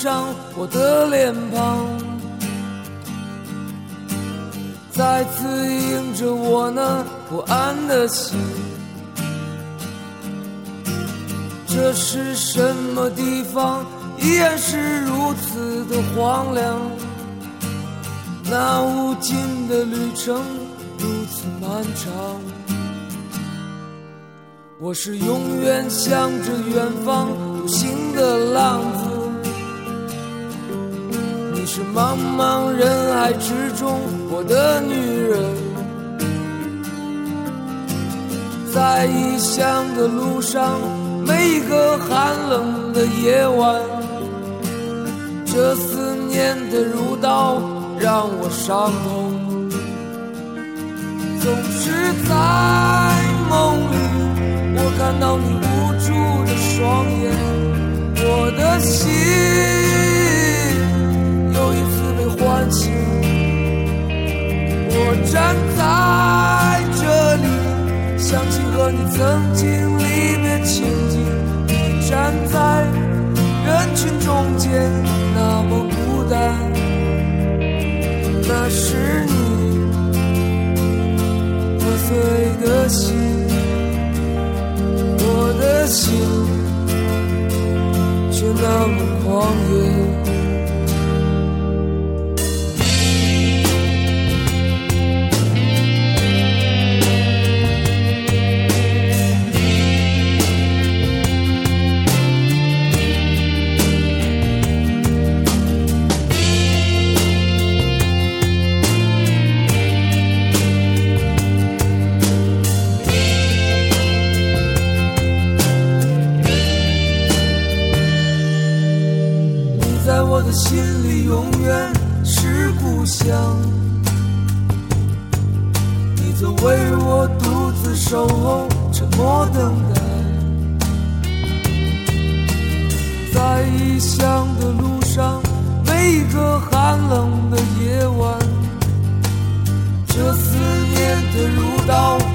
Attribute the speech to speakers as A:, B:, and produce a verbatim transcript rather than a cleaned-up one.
A: 上我的脸庞，再次映着我那不安的心。这是什么地方，依然是如此的荒凉，那无尽的旅程如此漫长。我是永远向着远方独行的浪子，你是茫茫人海之中我的女人。在异乡的路上，每一个寒冷的夜晚，这思念的如刀让我伤痛。总是在梦里，我看到你无助的双眼，我的心又一次被唤醒。我站在这里，想起和你曾经离别情景，你站在人群中间那么孤单，那是你破碎的心，我的心却那么狂野。在我的心里永远是故乡，你总为我独自守候，沉默等待。在异乡的路上，每一个寒冷的夜晚，这思念的如刀